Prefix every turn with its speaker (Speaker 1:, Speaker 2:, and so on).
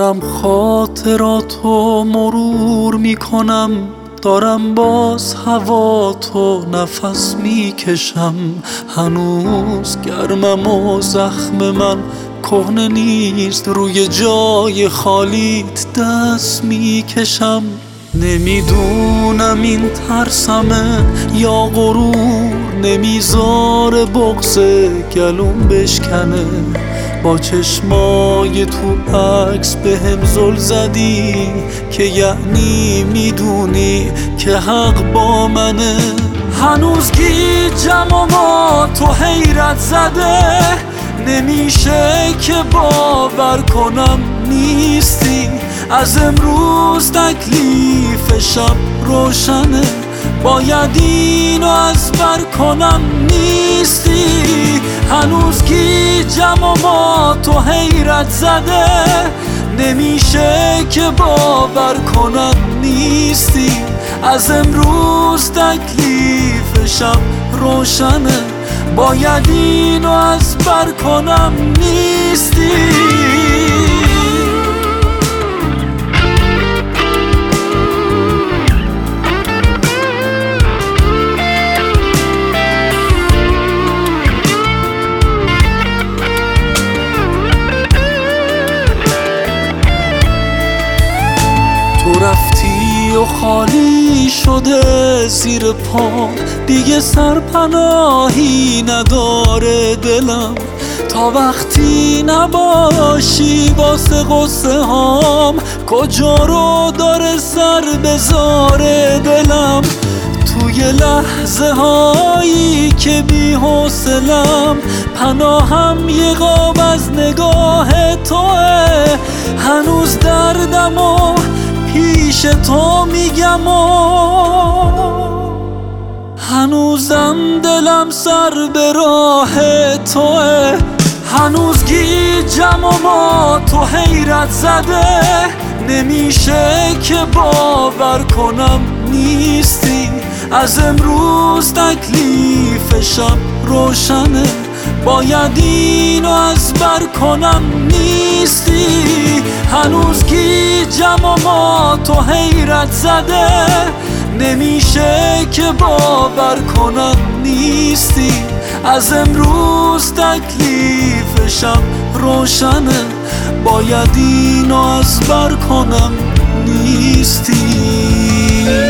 Speaker 1: دارم خاطراتو مرور میکنم، دارم باز هواتو نفس میکشم. هنوز گرمم و زخم من کهنه نیست، روی جای خالیت دست میکشم. نمیدونم این ترسمه یا غرور، نمیذاره بغض گلوم بشکنه. با چشمای تو عکس بهم زل زدی که یعنی میدونی که حق با منه. هنوز گیجم و ما تو حیرت زده، نمیشه که باور کنم نیستی. از امروز تکلیف شب روشنه، باید اینو از بر کنم نیستی. هنوز گیجم و ما تو حیرت زده، نمیشه که باور کنم نیستی. از امروز تکلیف شب روشنه، باید اینو از بر کنم نیستی. تو رفتی و خالی شده زیر پام، دیگه سرپناهی نداره دلم. تا وقتی نباشی واسه غصه هام، کجا رو داره سر بذاره دلم. توی لحظه هایی که بی حوصلم، پناهم یه قاب از نگاه توه. هنوز دردم و پیش تو میگم و هنوزم دلم سر به راه توه. هنوز گیجم و ما تو حیرت زده، نمیشه که باور کنم نیستی. از امروز تکلیف شب روشنه، باید اینو از بر کنم نیستی. هنوز گیجم و ما تو حیرت زده، نمیشه که باور کنم نیستی. از امروز تکلیف شب روشنه، باید اینو از بر کنم نیستی.